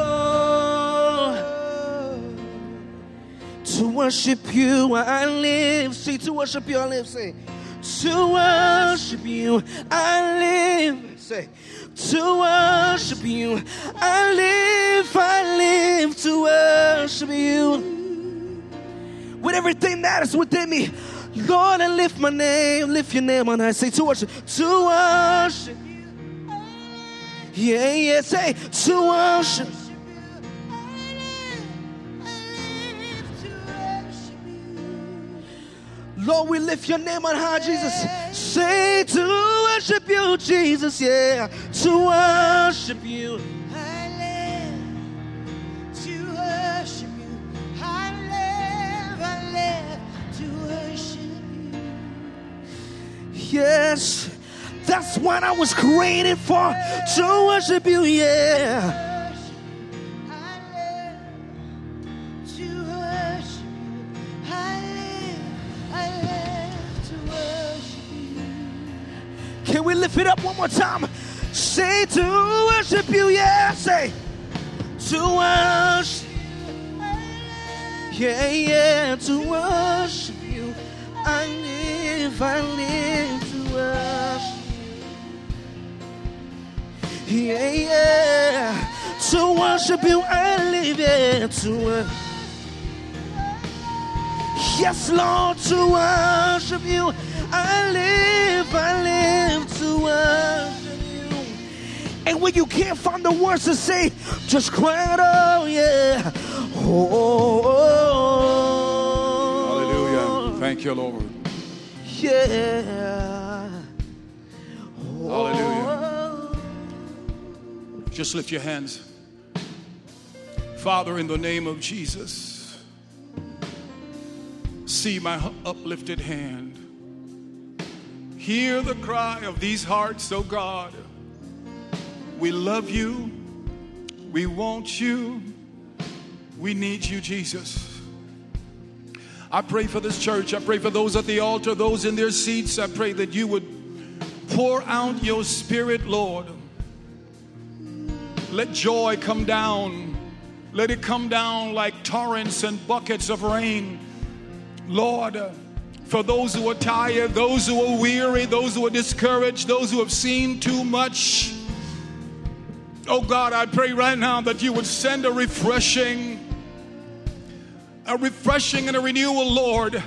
oh. To worship you I live. See, to worship you I live. Say, to worship you I live. Say, to worship you I live. I live to worship you. With everything that is within me, Lord, I lift my name, lift your name on high. Say, to worship, to worship you. Yeah, yeah, say, to worship. Lord, we lift your name on high, Jesus. Say, to worship you, Jesus, yeah. To worship you. I live to worship you. I live, I live to worship you. Yes, that's what I was created for, to worship you, yeah. Can we lift it up one more time? Say, to worship you, yeah. Say, to worship. Yeah, yeah, to worship you. I live, I live to worship you. Yeah, yeah, to worship you. I live, yeah, to worship. Yes, Lord, to worship you. I live, I live to worship you. And when you can't find the words to say, just cry out, oh yeah. Oh, oh, oh. Hallelujah. Thank you, Lord. Yeah. Oh. Hallelujah. Just lift your hands. Father, in the name of Jesus, see my uplifted hand. Hear the cry of these hearts, oh God. We love you. We want you. We need you, Jesus. I pray for this church. I pray for those at the altar, those in their seats. I pray that you would pour out your spirit, Lord. Let joy come down. Let it come down like torrents and buckets of rain. Lord, for those who are tired, those who are weary, those who are discouraged, those who have seen too much. Oh God, I pray right now that you would send a refreshing, a refreshing and a renewal, Lord.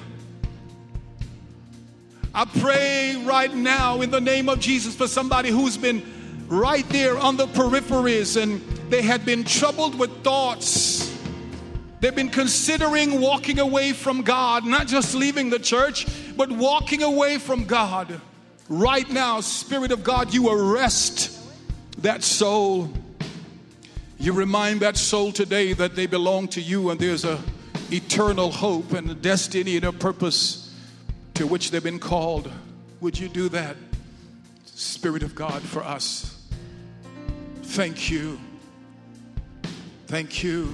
I pray right now in the name of Jesus for somebody who's been right there on the peripheries and they had been troubled with thoughts. They've been considering walking away from God, not just leaving the church, but walking away from God. Right now, Spirit of God, you arrest that soul. You remind that soul today that they belong to you and there's a eternal hope and a destiny and a purpose to which they've been called. Would you do that, Spirit of God, for us? Thank you. Thank you.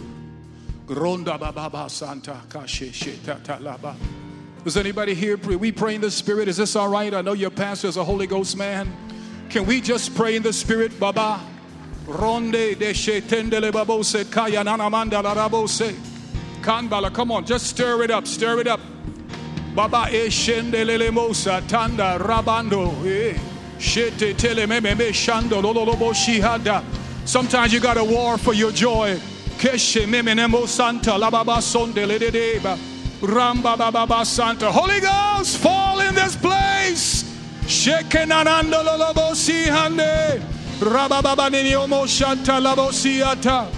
Is anybody here? We pray in the Spirit. Is this all right? I know your pastor is a Holy Ghost man. Can we just pray in the Spirit, Baba? Ronde de shetendele babose kaya nanamanda larabose. Kanbala, come on, just stir it up, stir it up. Baba e shendelele mosa tanda rabando e shete tele meme me shando lolobo shihada. Sometimes you got to war for your joy. Keshe meme nemo santa la baba sondele de deba. Ramba baba santa. Holy Ghost, fall in this place. Shekenananda lolobo shihande. Rababa ninyomo shanta labo siata.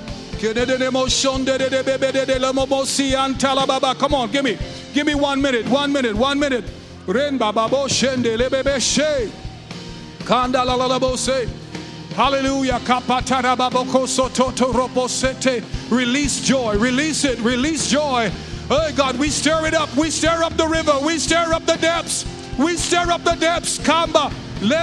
Come on, give me, give me one minute, one minute, one minute. Hallelujah. Release joy, release it, release joy. Oh God, we stir it up, we stir up the river, we stir up the depths, we stir up the depths. Kamba.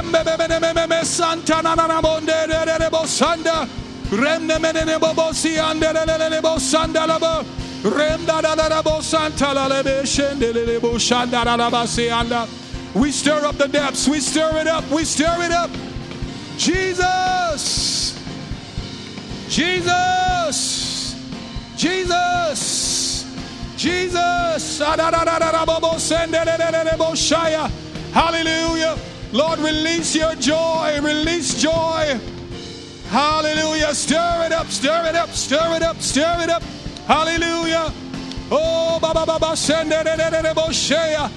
Santa Nana Bonde Sanda. Remne menene bobosi andere lele bosanda labo We stir up the depths. We stir it up. We stir it up. Jesus. Jesus. Jesus. Jesus. Hallelujah. Lord, release your joy. Release joy. Hallelujah. Stir it up. Stir it up. Stir it up. Stir it up. Hallelujah. Oh, Baba Baba Sendere.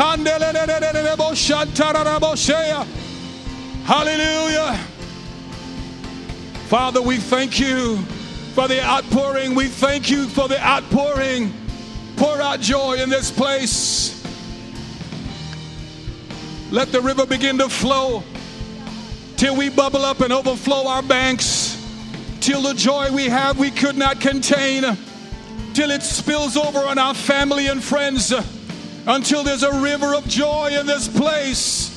Hallelujah. Father, we thank you for the outpouring. We thank you for the outpouring. Pour out joy in this place. Let the river begin to flow till we bubble up and overflow our banks, till the joy we have we could not contain, till it spills over on our family and friends, until there's a river of joy in this place.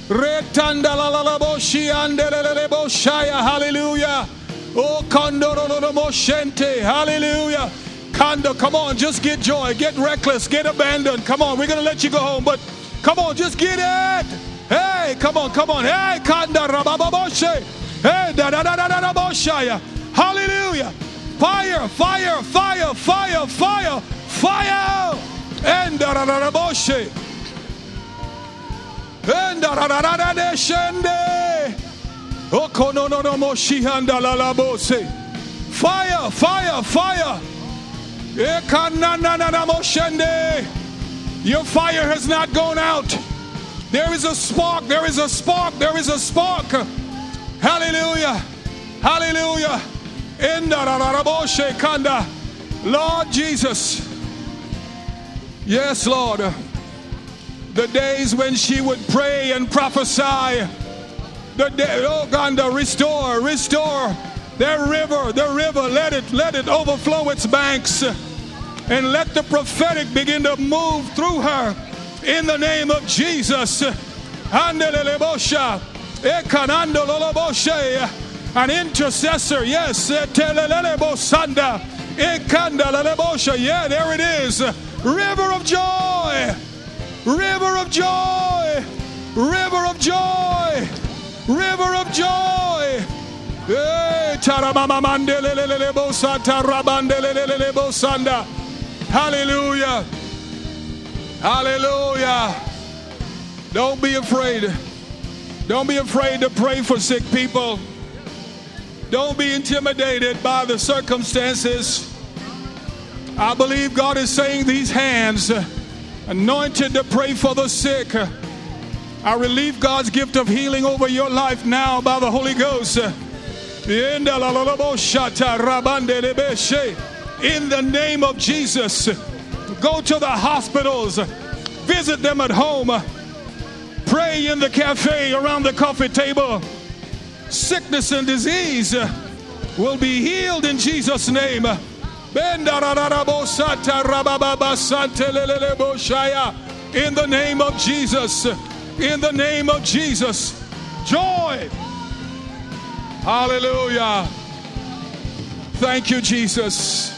Hallelujah. Oh, hallelujah. Kanda, come on, just get joy, get reckless, get abandoned. Come on, we're going to let you go home, but come on, just get it. Hey, come on, come on. Hey, Kanda rabababoshe. Hey, da da da da da da boshaya. Hallelujah. Fire, fire, fire, fire, fire, fire. And da da da da boshe. And da da da da da de shende. Oko no no no moshi handa la la bose. Fire, fire, fire. Ekana na na na moshende. Your fire has not gone out. There is a spark, there is a spark, there is a spark. Hallelujah. Hallelujah. Lord Jesus. Yes, Lord. The days when she would pray and prophesy. The day, oh God, restore, restore their river, the river. Let it, let it overflow its banks. And let the prophetic begin to move through her in the name of Jesus. An intercessor, yes. Yeah, there it is. River of joy. River of joy. River of joy. River of joy. Hallelujah. Hallelujah. Don't be afraid. Don't be afraid to pray for sick people. Don't be intimidated by the circumstances. I believe God is saying these hands anointed to pray for the sick. I relieve God's gift of healing over your life now by the Holy Ghost. In the name of Jesus, go to the hospitals, visit them at home, pray in the cafe, around the coffee table. Sickness and disease will be healed in Jesus' name. In the name of Jesus, in the name of Jesus, joy. Hallelujah. Thank you, Jesus.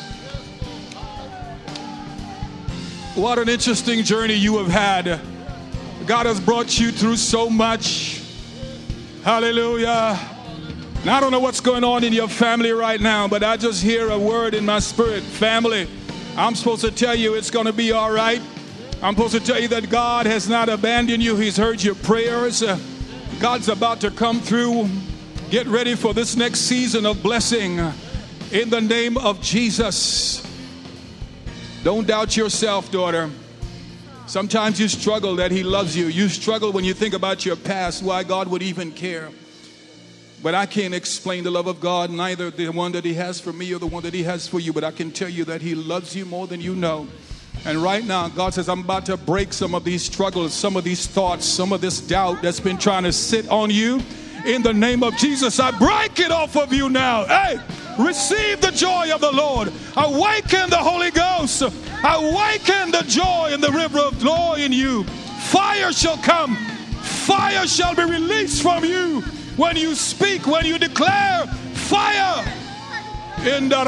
What an interesting journey you have had. God has brought you through so much. Hallelujah. Now, I don't know what's going on in your family right now, but I just hear a word in my spirit. Family, I'm supposed to tell you it's going to be all right. I'm supposed to tell you that God has not abandoned you. He's heard your prayers. Uh, God's about to come through. Get ready for this next season of blessing in the name of Jesus. Don't doubt yourself, daughter. Sometimes you struggle that He loves you. You struggle when you think about your past, why God would even care. But I can't explain the love of God, neither the one that He has for me or the one that He has for you. But I can tell you that He loves you more than you know. And right now, God says, I'm about to break some of these struggles, some of these thoughts, some of this doubt that's been trying to sit on you. In the name of Jesus, I break it off of you now. Hey, receive the joy of the Lord. Awaken the Holy Ghost. Awaken the joy in the river of joy in you. Fire shall come. Fire shall be released from you when you speak, when you declare fire. In the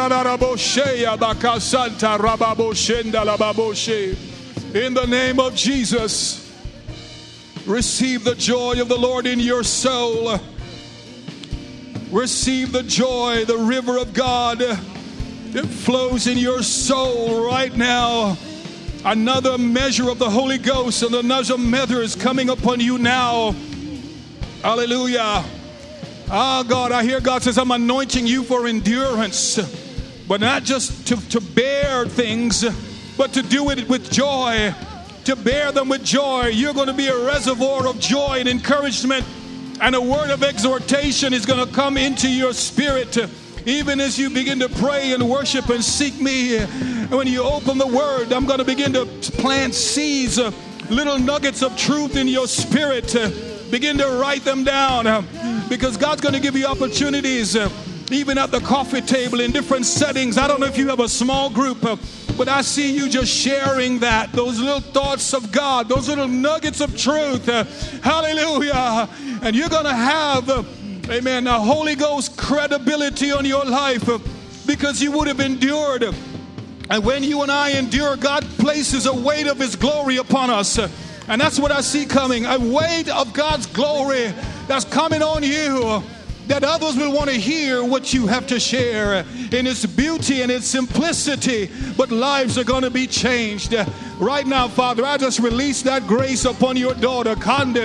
name of Jesus, receive the joy of the Lord in your soul. Receive the joy, the river of God that flows in your soul right now. Another measure of the Holy Ghost and another measure is coming upon you now. Hallelujah. Oh God, I hear God says, I'm anointing you for endurance, but not just to, to bear things, but to do it with joy, to bear them with joy. You're going to be a reservoir of joy and encouragement, and a word of exhortation is going to come into your spirit, even as you begin to pray and worship and seek me. When you open the word, I'm going to begin to plant seeds, little nuggets of truth in your spirit. Begin to write them down, because God's going to give you opportunities, even at the coffee table in different settings. I don't know if you have a small group, but I see you just sharing that, those little thoughts of God, those little nuggets of truth. Hallelujah. And you're going to have, amen, a Holy Ghost credibility on your life, because you would have endured. And when you and I endure, God places a weight of His glory upon us. And that's what I see coming, a weight of God's glory that's coming on you, that others will want to hear what you have to share in its beauty and its simplicity, but lives are going to be changed. Right now, Father, I just release that grace upon your daughter. God,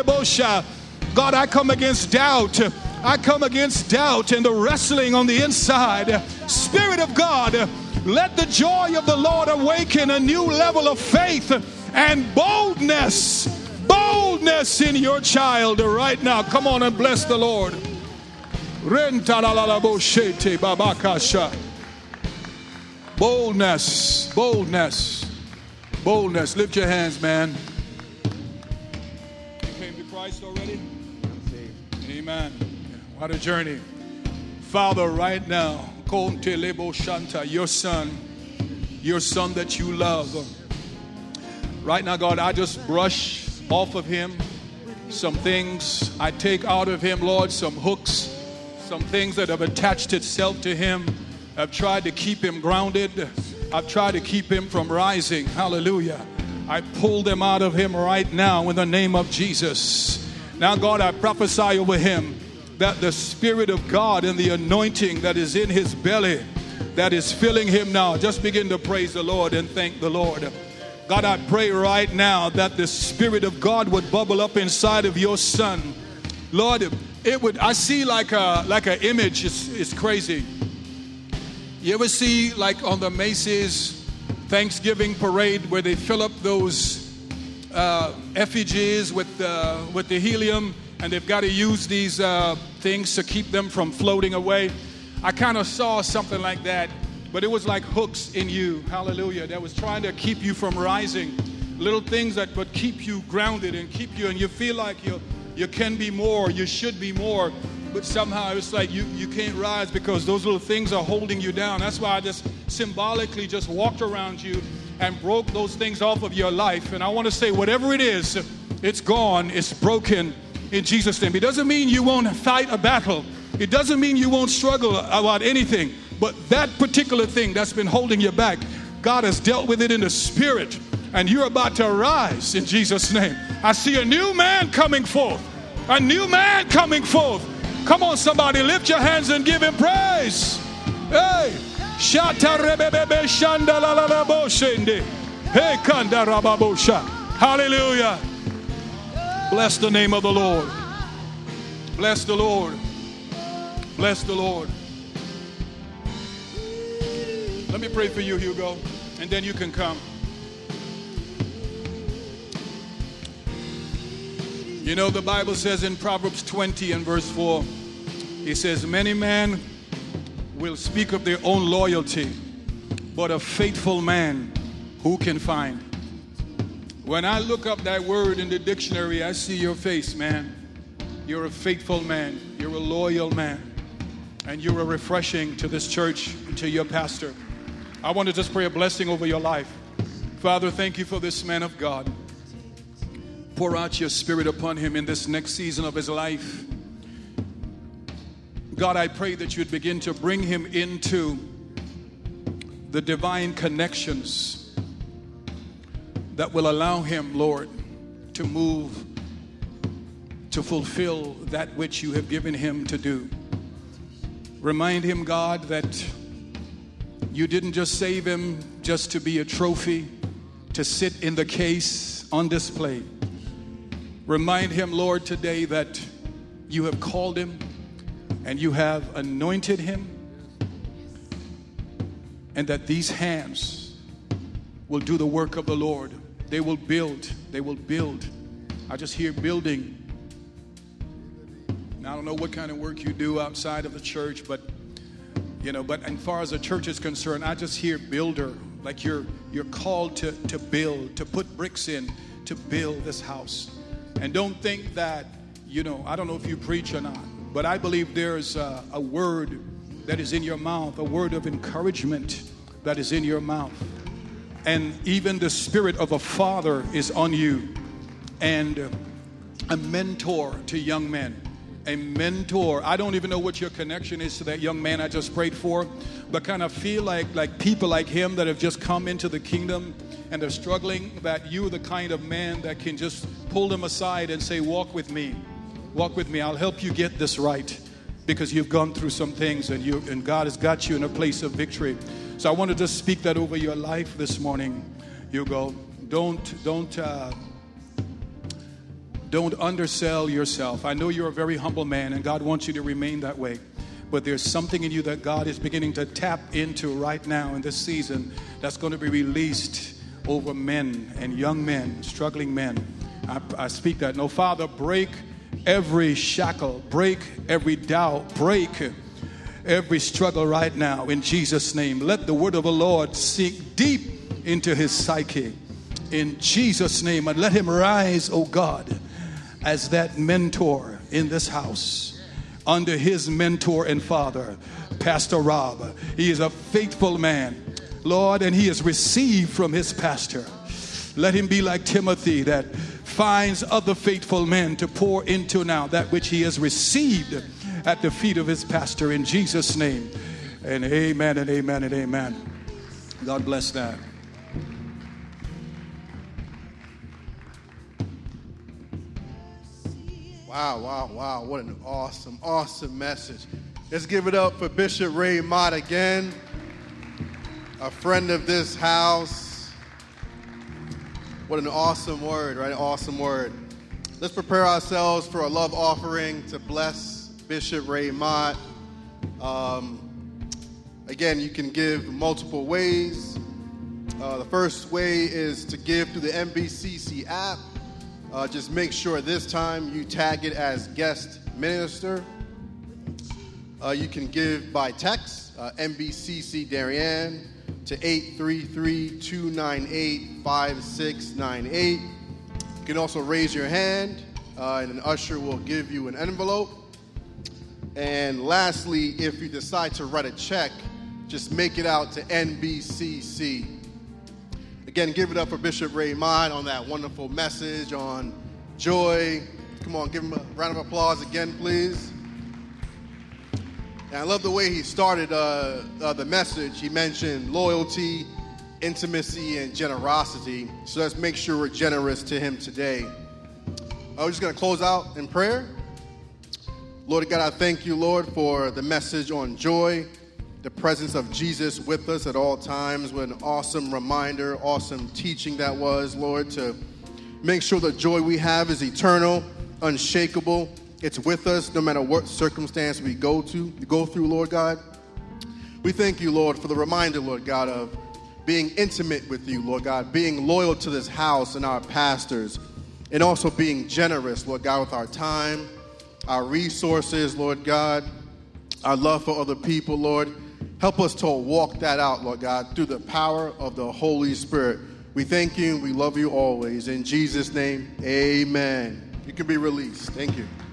I come against doubt. I come against doubt and the wrestling on the inside. Spirit of God, let the joy of the Lord awaken a new level of faith and boldness, boldness in your child right now. Come on and bless the Lord. Boldness, boldness, boldness. Lift your hands, man. You came to Christ already? Amen. What a journey. Father, right now, your son, your son that you love. Right now, God, I just brush off of him some things. I take out of him, Lord, some hooks, some things that have attached itself to him. I've tried to keep him grounded. I've tried to keep him from rising. Hallelujah. I pull them out of him right now in the name of Jesus. Now, God, I prophesy over him that the Spirit of God and the anointing that is in his belly, that is filling him now. Just begin to praise the Lord and thank the Lord. God, I pray right now that the Spirit of God would bubble up inside of your son. Lord, it would, I see like a like an image. It's, it's crazy. You ever see like on the Macy's Thanksgiving parade where they fill up those uh, effigies with, uh, with the helium, and they've got to use these uh, things to keep them from floating away? I kind of saw something like that. But it was like hooks in you, hallelujah, that was trying to keep you from rising. Little things that would keep you grounded and keep you, and you feel like you you can be more, you should be more, but somehow it's like you, you can't rise because those little things are holding you down. That's why I just symbolically just walked around you and broke those things off of your life. And I want to say, whatever it is, it's gone, it's broken in Jesus' name. It doesn't mean you won't fight a battle. It doesn't mean you won't struggle about anything. But that particular thing that's been holding you back, God has dealt with it in the spirit, and you're about to rise in Jesus' name. I see a new man coming forth, a new man coming forth. Come on, somebody, lift your hands and give him praise. Hey, hallelujah. Bless the name of the Lord. Bless the Lord. Bless the Lord. Let me pray for you, Hugo, and then you can come. You know, the Bible says in Proverbs twenty and verse four, it says, many men will speak of their own loyalty, but a faithful man who can find? When I look up that word in the dictionary, I see your face, man. You're a faithful man. You're a loyal man. And you're a refreshing to this church and to your pastor. I want to just pray a blessing over your life. Father, thank you for this man of God. Pour out your spirit upon him in this next season of his life. God, I pray that you'd begin to bring him into the divine connections that will allow him, Lord, to move, to fulfill that which you have given him to do. Remind him, God, that you didn't just save him just to be a trophy, to sit in the case on display. Remind him, Lord, today that you have called him and you have anointed him, and that these hands will do the work of the Lord. They will build. They will build. I just hear building. Now, I don't know what kind of work you do outside of the church, but you know, but as far as the church is concerned, I just hear builder. Like you're you're called to, to build, to put bricks in, to build this house. And don't think that, you know, I don't know if you preach or not, but I believe there's a, a word that is in your mouth, a word of encouragement that is in your mouth. And even the spirit of a father is on you, and a mentor to young men. A mentor. I don't even know what your connection is to that young man I just prayed for, but kind of feel like like people like him that have just come into the kingdom and they're struggling, that you're the kind of man that can just pull them aside and say, walk with me, walk with me. I'll help you get this right, because you've gone through some things and you and God has got you in a place of victory. So I want to just speak that over your life this morning. Hugo, don't don't uh, Don't undersell yourself. I know you're a very humble man, and God wants you to remain that way. But there's something in you that God is beginning to tap into right now in this season that's going to be released over men and young men, struggling men. I, I speak that. No, Father, break every shackle, break every doubt, break every struggle right now in Jesus' name. Let the word of the Lord sink deep into his psyche in Jesus' name, and let him rise, oh God, as that mentor in this house, under his mentor and father, Pastor Rob. He is a faithful man, Lord, and he has received from his pastor. Let him be like Timothy, that finds other faithful men to pour into now that which he has received at the feet of his pastor, in Jesus' name. And amen and amen and amen. God bless that. Wow, wow, wow. What an awesome, awesome message. Let's give it up for Bishop Ray Mott again, a friend of this house. What an awesome word, right? Awesome word. Let's prepare ourselves for a love offering to bless Bishop Ray Mott. Um, again, you can give multiple ways. Uh, the first way is to give through the M B C C app. Uh, just make sure this time you tag it as guest minister. Uh, you can give by text, uh, M B C C Darien, to eight three three, two nine eight, five six nine eight. You can also raise your hand, uh, and an usher will give you an envelope. And lastly, if you decide to write a check, just make it out to N B C C. Again, give it up for Bishop Ray Mott on that wonderful message on joy. Come on, give him a round of applause again, please. And I love the way he started uh, uh, the message. He mentioned loyalty, intimacy, and generosity. So let's make sure we're generous to him today. I'm just going to close out in prayer. Lord God, I thank you, Lord, for the message on joy, the presence of Jesus with us at all times. What an awesome reminder, awesome teaching that was, Lord, to make sure the joy we have is eternal, unshakable. It's with us no matter what circumstance we go to, go through, Lord God. We thank you, Lord, for the reminder, Lord God, of being intimate with you, Lord God, being loyal to this house and our pastors, and also being generous, Lord God, with our time, our resources, Lord God, our love for other people, Lord. Help us to walk that out, Lord God, through the power of the Holy Spirit. We thank you and we love you always. In Jesus' name, amen. You can be released. Thank you.